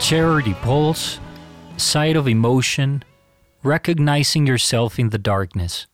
Charity Pulse, Side of Emotion, Recognizing Yourself in the Darkness.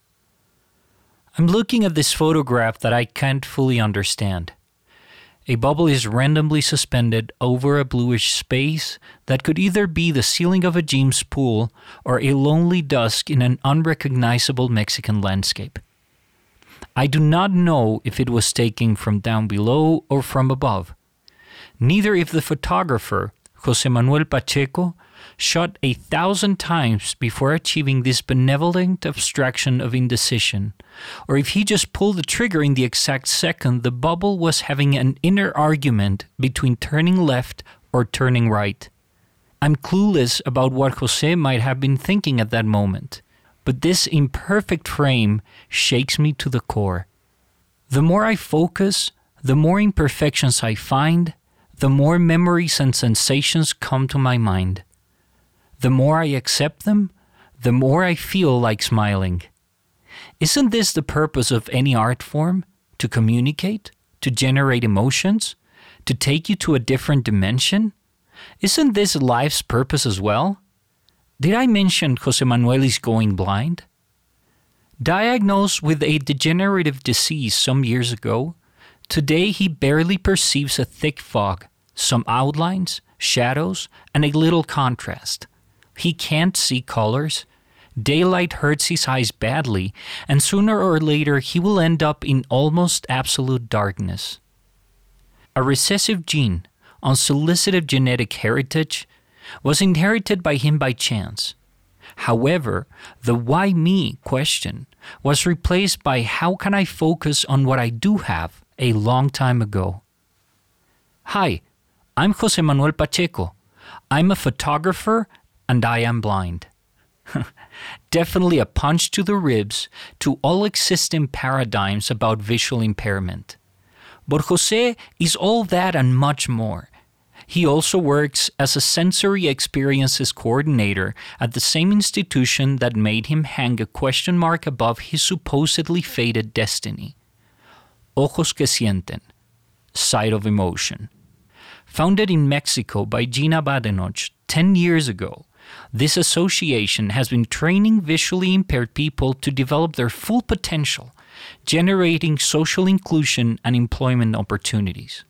I'm looking at this photograph that I can't fully understand. A bubble is randomly suspended over a bluish space that could either be the ceiling of a gym's pool or a lonely dusk in an unrecognizable Mexican landscape. I do not know if it was taken from down below or from above. Neither if the photographer, Jose Manuel Pacheco, shot 1,000 times before achieving this benevolent abstraction of indecision, or if he just pulled the trigger in the exact second the bubble was having an inner argument between turning left or turning right. I'm clueless about what Jose might have been thinking at that moment, but this imperfect frame shakes me to the core. The more I focus, the more imperfections I find, the more memories and sensations come to my mind. The more I accept them, the more I feel like smiling. Isn't this the purpose of any art form? To communicate? To generate emotions? To take you to a different dimension? Isn't this life's purpose as well? Did I mention Jose Manuel is going blind? Diagnosed with a degenerative disease some years ago, today he barely perceives a thick fog, some outlines, shadows, and a little contrast. He can't see colors. Daylight hurts his eyes badly, and sooner or later he will end up in almost absolute darkness. A recessive gene, unsolicited genetic heritage, was inherited by him by chance. However, the why me question was replaced by how can I focus on what I do have a long time ago. Hi, I'm Jose Manuel Pacheco. I'm a photographer and I am blind. Definitely a punch to the ribs to all existing paradigms about visual impairment. But Jose is all that and much more. He also works as a sensory experiences coordinator at the same institution that made him hang a question mark above his supposedly fated destiny. Ojos que Sienten, Side of Emotion. Founded in Mexico by Gina Badenoch 10 years ago, this association has been training visually impaired people to develop their full potential, generating social inclusion and employment opportunities.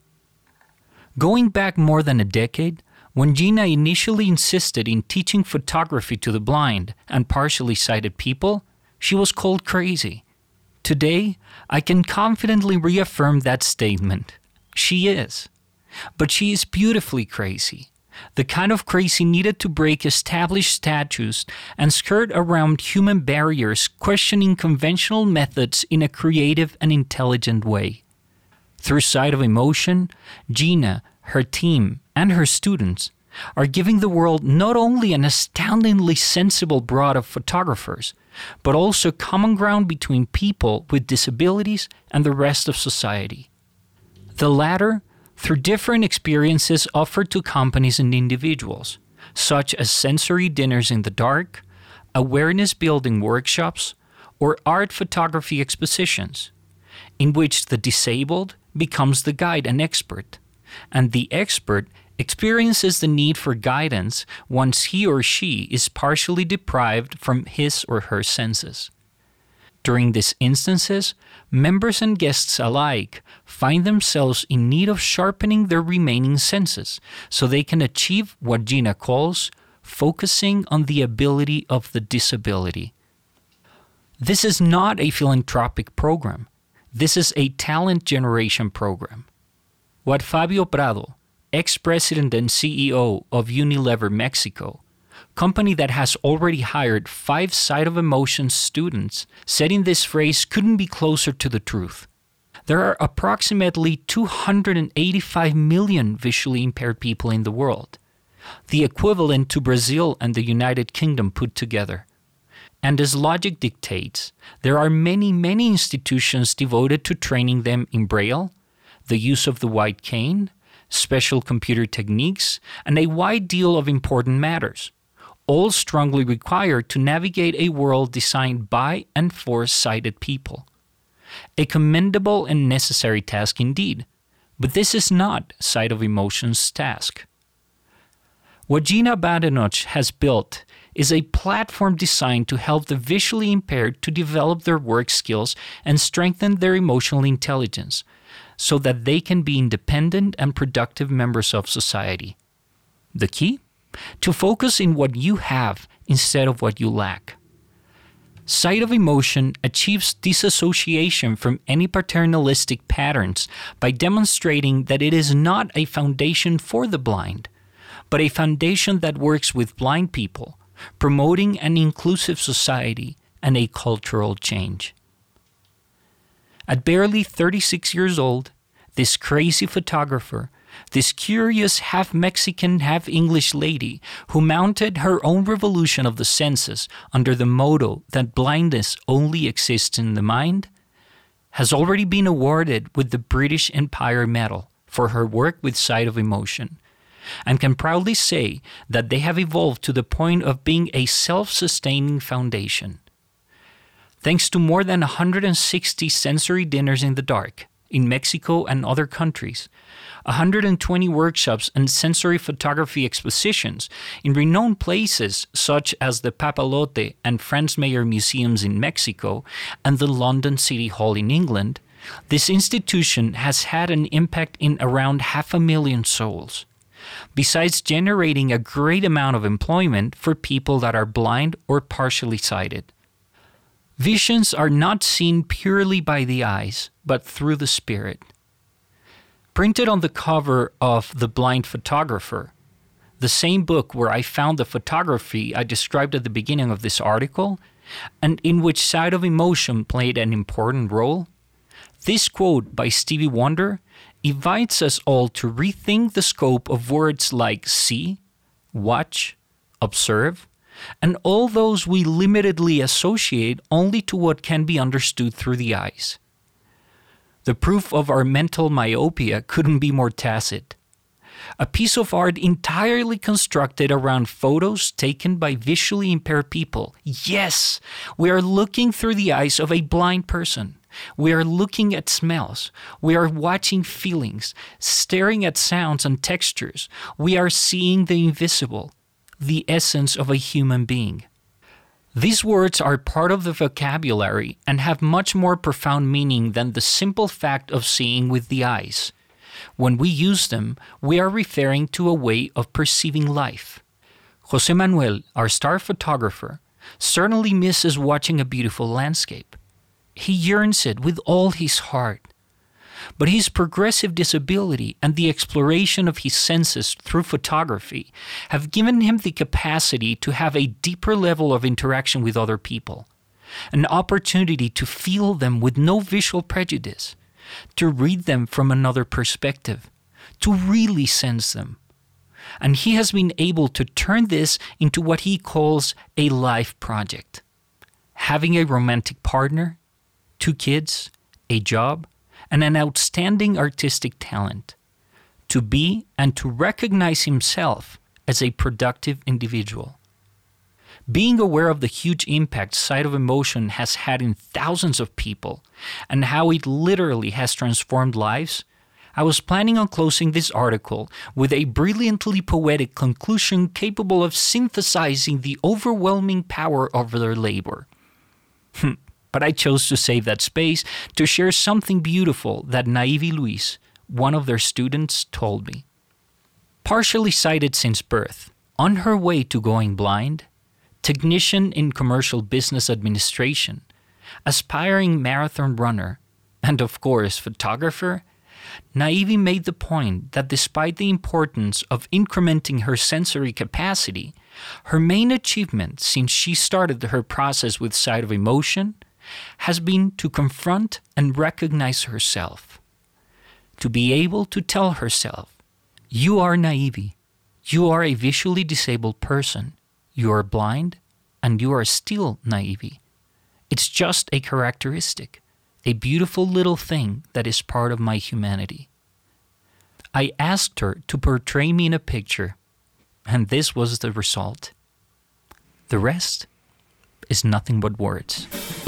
Going back more than a decade, when Gina initially insisted in teaching photography to the blind and partially sighted people, she was called crazy. Today, I can confidently reaffirm that statement. She is. But she is beautifully crazy. The kind of crazy needed to break established statues and skirt around human barriers, questioning conventional methods in a creative and intelligent way. Through Side of Emotion, Gina, her team, and her students are giving the world not only an astoundingly sensible brood of photographers, but also common ground between people with disabilities and the rest of society. The latter, through different experiences offered to companies and individuals, such as sensory dinners in the dark, awareness-building workshops, or art photography expositions, in which the disabled becomes the guide and expert, and the expert experiences the need for guidance once he or she is partially deprived from his or her senses. During these instances, members and guests alike find themselves in need of sharpening their remaining senses so they can achieve what Gina calls focusing on the ability of the disability. This is not a philanthropic program. This is a talent generation program. What Fabio Prado, ex-president and CEO of Unilever Mexico, company that has already hired 5 Side of Emotion students, said in this phrase couldn't be closer to the truth. There are approximately 285 million visually impaired people in the world, the equivalent to Brazil and the United Kingdom put together. And as logic dictates, there are many institutions devoted to training them in Braille, the use of the white cane, special computer techniques, and a wide deal of important matters, all strongly required to navigate a world designed by and for sighted people. A commendable and necessary task indeed, but this is not Side of Emotion's task. What Gina Badenoch has built is a platform designed to help the visually impaired to develop their work skills and strengthen their emotional intelligence so that they can be independent and productive members of society. The key? To focus in what you have instead of what you lack. Sight of Emotion achieves disassociation from any paternalistic patterns by demonstrating that it is not a foundation for the blind, but a foundation that works with blind people, promoting an inclusive society and a cultural change. At barely 36 years old, this crazy photographer, this curious half-Mexican, half-English lady who mounted her own revolution of the senses under the motto that blindness only exists in the mind, has already been awarded with the British Empire Medal for her work with Sight of Emotion, and can proudly say that they have evolved to the point of being a self-sustaining foundation. Thanks to more than 160 sensory dinners in the dark in Mexico and other countries, 120 workshops and sensory photography expositions in renowned places such as the Papalote and Franz Mayer museums in Mexico and the London City Hall in England, this institution has had an impact in around 500,000 souls, besides generating a great amount of employment for people that are blind or partially sighted. Visions are not seen purely by the eyes, but through the spirit. Printed on the cover of The Blind Photographer, the same book where I found the photography I described at the beginning of this article, and in which Sight of Emotion played an important role, this quote by Stevie Wonder invites us all to rethink the scope of words like see, watch, observe, and all those we limitedly associate only to what can be understood through the eyes. The proof of our mental myopia couldn't be more tacit. A piece of art entirely constructed around photos taken by visually impaired people. Yes, we are looking through the eyes of a blind person. We are looking at smells. We are watching feelings, staring at sounds and textures. We are seeing the invisible, the essence of a human being. These words are part of the vocabulary and have much more profound meaning than the simple fact of seeing with the eyes. When we use them, we are referring to a way of perceiving life. José Manuel, our star photographer, certainly misses watching a beautiful landscape. He yearns it with all his heart. But his progressive disability and the exploration of his senses through photography have given him the capacity to have a deeper level of interaction with other people, an opportunity to feel them with no visual prejudice, to read them from another perspective, to really sense them. And he has been able to turn this into what he calls a life project. Having a romantic partner, 2 kids, a job, and an outstanding artistic talent, to be and to recognize himself as a productive individual. Being aware of the huge impact Sight of Emotion has had in thousands of people and how it literally has transformed lives, I was planning on closing this article with a brilliantly poetic conclusion capable of synthesizing the overwhelming power of their labor. But I chose to save that space to share something beautiful that Naivi Luis, one of their students, told me. Partially sighted since birth, on her way to going blind, technician in commercial business administration, aspiring marathon runner, and of course photographer, Naivi made the point that despite the importance of incrementing her sensory capacity, her main achievement since she started her process with Sight of Emotion has been to confront and recognize herself, to be able to tell herself, you are Naivi, you are a visually disabled person, you are blind, and you are still Naivi. It's just a characteristic, a beautiful little thing that is part of my humanity. I asked her to portray me in a picture, and this was the result. The rest is nothing but words.